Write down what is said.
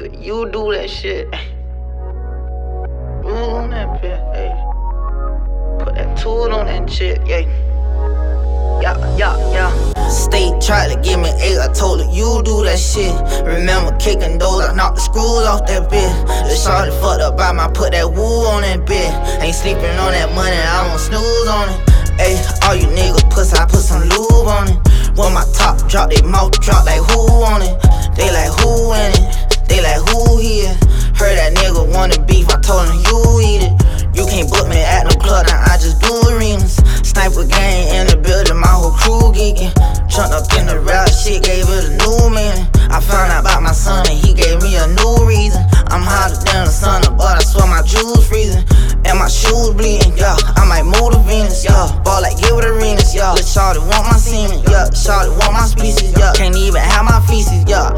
You do that shit. Tool on that pit, hey. Put that tool on that shit, yeah. Yeah. State tried to give me 8, I told her you do that shit. Remember kicking doors, I knocked the screws off that bitch. The shorty fucked up by my put that woo on that bitch. Ain't sleeping on that money, I won't snooze on it. Ayy, all you niggas pussy, I put some lube on it. When my top drop, they mouth drop like who on it. They like who in it, they like who here. Heard that nigga wanted beef, I told him you eat it. You can't book me at no club, now I just do arenas. Sniper gang in the building, my whole crew geeking. Chunked up in the rap shit, gave it a new meaning. I found out about my son and he gave me a new reason. I'm hotter than the sun, but I swear my jewels freezing. And my shoes bleeding, yeah. I might move to Venus, yeah. Ball like give it arenas, yeah. Let shawty want my semen, yeah.